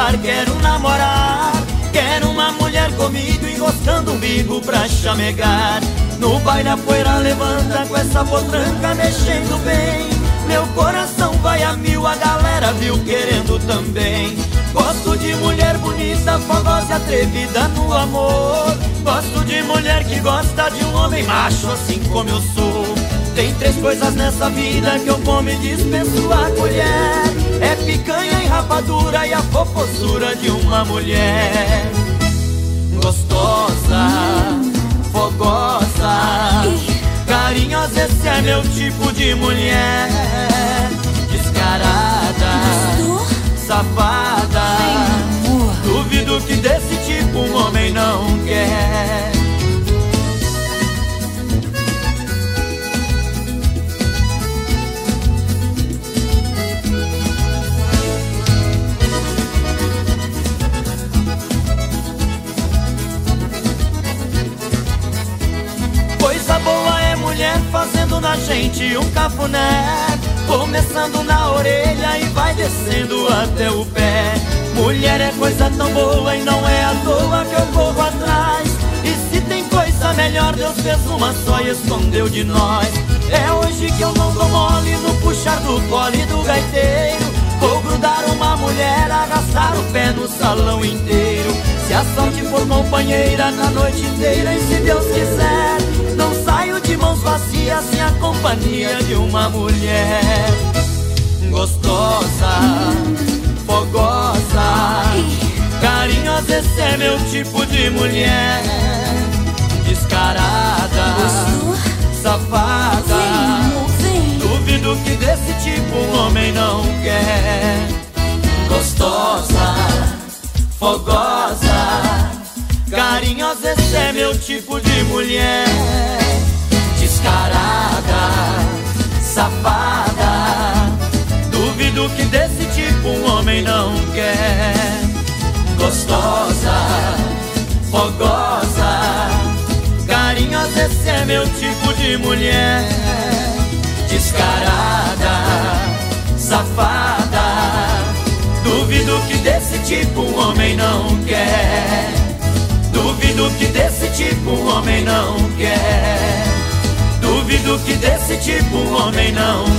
casar, quero namorar. Quero uma mulher comigo, enroscando o umbigo pra chamegar. No baile a poeira levanta com essa potranca mexendo bem. Meu coração vai a mil, a galera viu querendo também. Gosto de mulher bonita, fogosa e atrevida no amor. Gosto de mulher que gosta de um homem macho assim como eu sou. Tem três coisas nessa vida que eu como e dispenso a colher: é picanha e rapadura e a fofossura de uma mulher. Gostosa, fogosa, carinhosa, esse é meu tipo de mulher. Descarada, safada, duvido que desse tipo um homem não quer. Coisa boa é mulher fazendo na gente um cafuné, começando na orelha e vai descendo até o pé. Mulher é coisa tão boa e não é à toa que eu corro atrás. E se tem coisa melhor, Deus fez uma só e escondeu de nós. É hoje que eu não dou mole no puxar do fole do gaiteiro. Vou grudar uma mulher, arrastar o pé no salão inteiro. Se a sorte for companheira na noite inteira, e se Deus quiser, não saio de mãos vazias sem a companhia de uma mulher. Gostosa, fogosa, carinhosa, esse é meu tipo de mulher. Descarada, safada, duvido que desse tipo um homem não quer. Gostosa, fogosa, carinhosa, esse é meu tipo de mulher. Descarada, safada, duvido que desse tipo um homem não quer. Gostosa, fogosa, carinhosa, esse é meu tipo de mulher. Descarada, safada, duvido que desse tipo um homem não quer. Duvido que desse tipo um homem não quer. Duvido que desse tipo um homem não